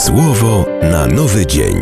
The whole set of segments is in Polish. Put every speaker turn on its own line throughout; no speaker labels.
Słowo na nowy dzień.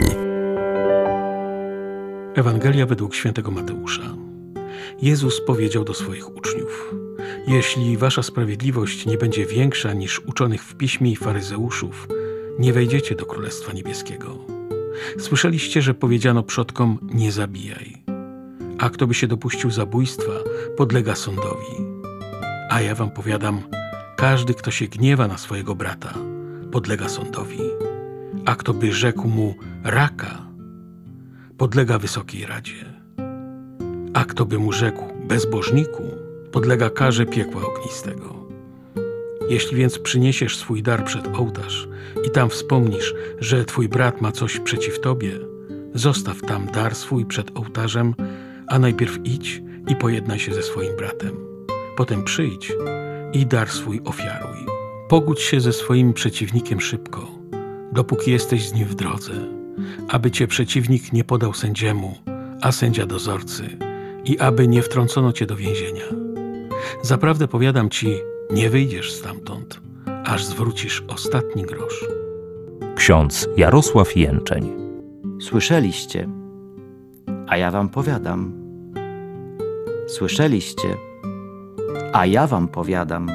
Ewangelia według świętego Mateusza. Jezus powiedział do swoich uczniów: jeśli wasza sprawiedliwość nie będzie większa niż uczonych w piśmie i faryzeuszów, nie wejdziecie do Królestwa Niebieskiego. Słyszeliście, że powiedziano przodkom: nie zabijaj. A kto by się dopuścił zabójstwa, podlega sądowi. A ja wam powiadam, każdy, kto się gniewa na swojego brata, podlega sądowi. A kto by rzekł mu raka, podlega Wysokiej Radzie. A kto by mu rzekł bezbożniku, podlega karze piekła ognistego. Jeśli więc przyniesiesz swój dar przed ołtarz i tam wspomnisz, że twój brat ma coś przeciw tobie, zostaw tam dar swój przed ołtarzem, a najpierw idź i pojednaj się ze swoim bratem. Potem przyjdź i dar swój ofiaruj. Pogódź się ze swoim przeciwnikiem szybko, dopóki jesteś z nim w drodze, aby cię przeciwnik nie podał sędziemu, a sędzia dozorcy, i aby nie wtrącono cię do więzienia. Zaprawdę powiadam ci, nie wyjdziesz stamtąd, aż zwrócisz ostatni grosz.
Ksiądz Jarosław Jęczeń.
Słyszeliście, a ja wam powiadam. Słyszeliście, a ja wam powiadam.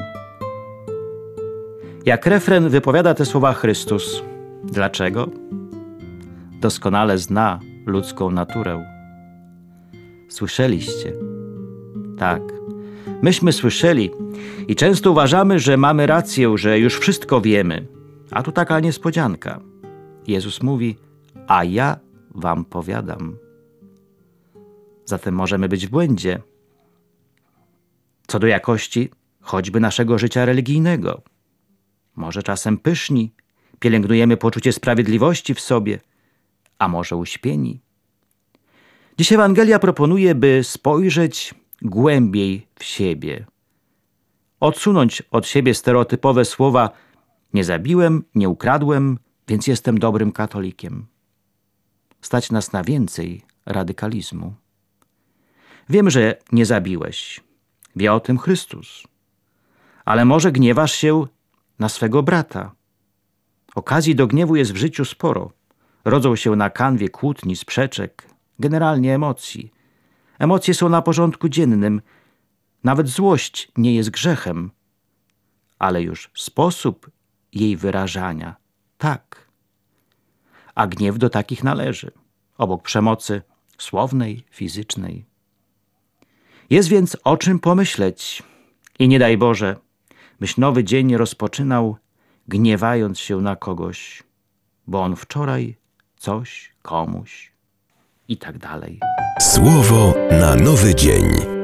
Jak refren wypowiada te słowa Chrystus. Dlaczego? Doskonale zna ludzką naturę. Słyszeliście. Tak, myśmy słyszeli i często uważamy, że mamy rację, że już wszystko wiemy. A tu taka niespodzianka. Jezus mówi: a ja wam powiadam. Zatem możemy być w błędzie co do jakości choćby naszego życia religijnego. Może czasem pyszni, pielęgnujemy poczucie sprawiedliwości w sobie, a może uśpieni. Dziś Ewangelia proponuje, by spojrzeć głębiej w siebie. Odsunąć od siebie stereotypowe słowa: nie zabiłem, nie ukradłem, więc jestem dobrym katolikiem. Stać nas na więcej radykalizmu. Wiem, że nie zabiłeś. Wie o tym Chrystus. Ale może gniewasz się na swego brata. Okazji do gniewu jest w życiu sporo. Rodzą się na kanwie kłótni, sprzeczek, generalnie emocji. Emocje są na porządku dziennym. Nawet złość nie jest grzechem. Ale już sposób jej wyrażania tak. A gniew do takich należy, obok przemocy słownej, fizycznej. Jest więc o czym pomyśleć i nie daj Boże, byś nowy dzień rozpoczynał gniewając się na kogoś, bo on wczoraj coś komuś i tak dalej.
Słowo na nowy dzień.